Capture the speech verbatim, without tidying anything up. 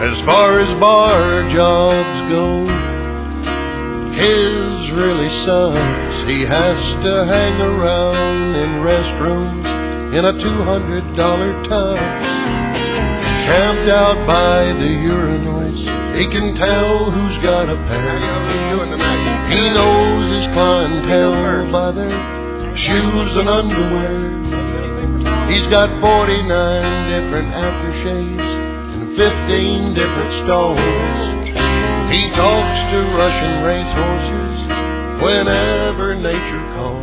As far as bar jobs go, his really sucks. He has to hang around in restrooms in a two hundred dollar tux. Camped out by the urinals, he can tell who's got a pair. He knows his clientele by their shoes and underwear. He's got forty-nine different aftershaves and fifteen different stalls. He talks to Russian racehorses whenever nature calls.